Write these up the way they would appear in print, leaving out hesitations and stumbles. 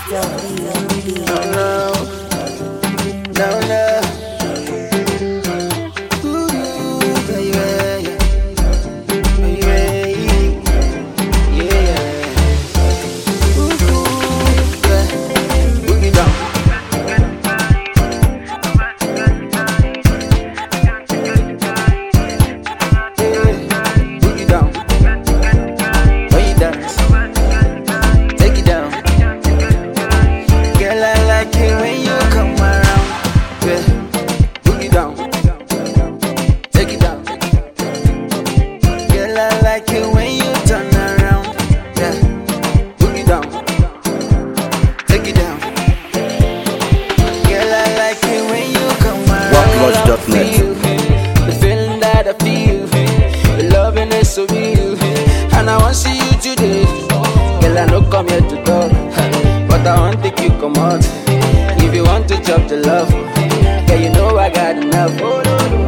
The feeling that I feel, the loving is so real, and I want to see you today. Girl, I no come here to talk, but I want to take you come out. If you want to chop the love, yeah, you know I got enough. You're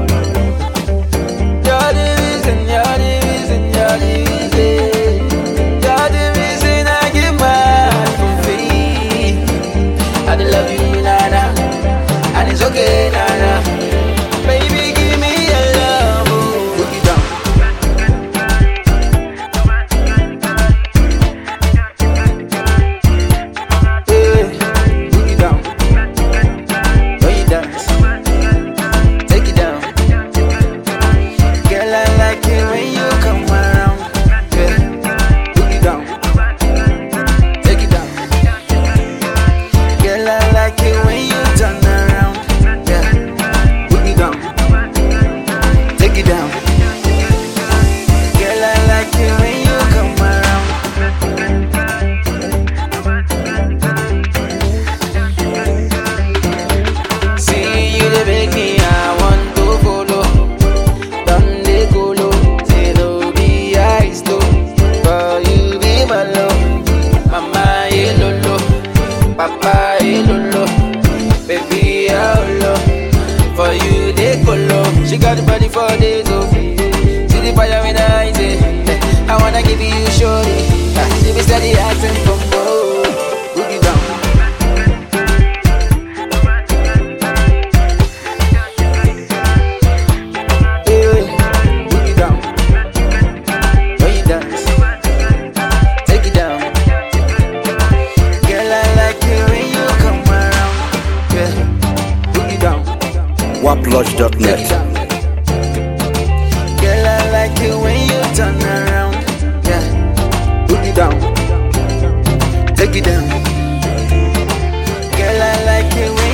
the reason, you're the reason, you're the reason. You're the reason I give my heart for free. I love you, nana, and it's okay, nana. Baby, give me your love, oh. Put it down. Yeah, put it down. When you dance, take it down. Girl, I like it when you come around. Yeah, put it down. Take it down. Girl, I like it when you turn around. Yeah, put it down. Take it down. Girl, I like it when you come around. See you the beg me, I want to follow. Done the colo, say no be eyes low. For you be my love, mama lolo, papa lolo, baby I love. For you they colo, she got the body for days of. See the fire when I say, I wanna give you shorty. She be steady acting from both. Put it down. Yeah, put it down. When you dance, take it down. Girl, I like it when you come around. Yeah, put it down. Waplodge.net. Girl, I like it when you turn around. Yeah, put it down. Take it down. Girl, I like it when